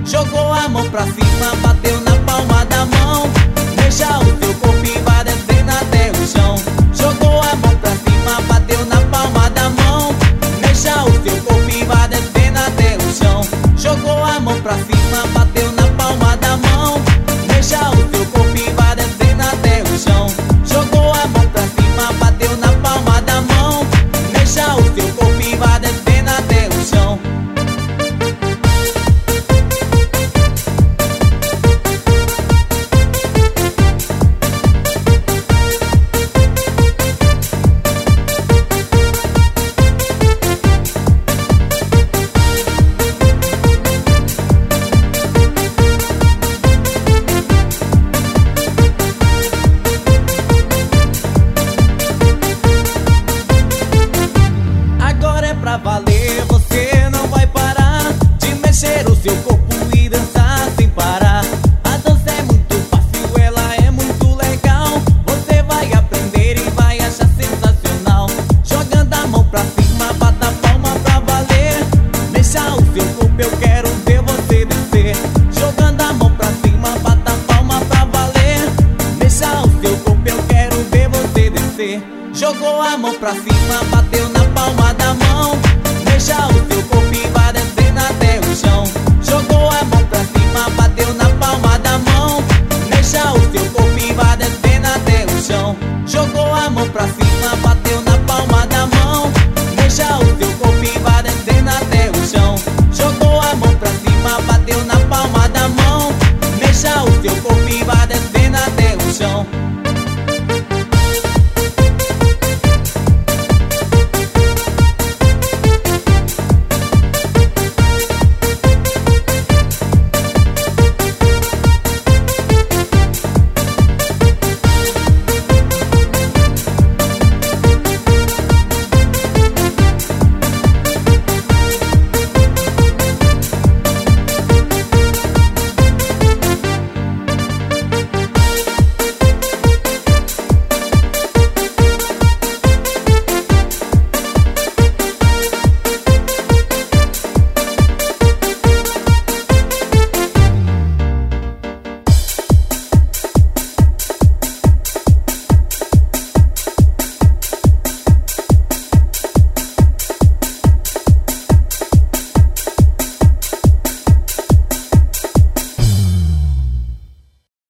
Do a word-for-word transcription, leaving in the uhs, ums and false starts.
Jogou a mão pra cima, bateu na palma da mão. Deixa o teu corpo e vai descendo até o chão. Jogou a mão pra cima, bateu na palma da mão. Deixa o teu corpo e vai descendo até o chão. Jogou a mão pra cima, bateu na palma da mão. Deixa o teu corpo e vai descendo até o chão. Jogou a mão pra cima, bateu na palma da mão. Deixa o teu corpo e vai descendo até o chão. Pra valer, você não vai parar de mexer o seu corpo.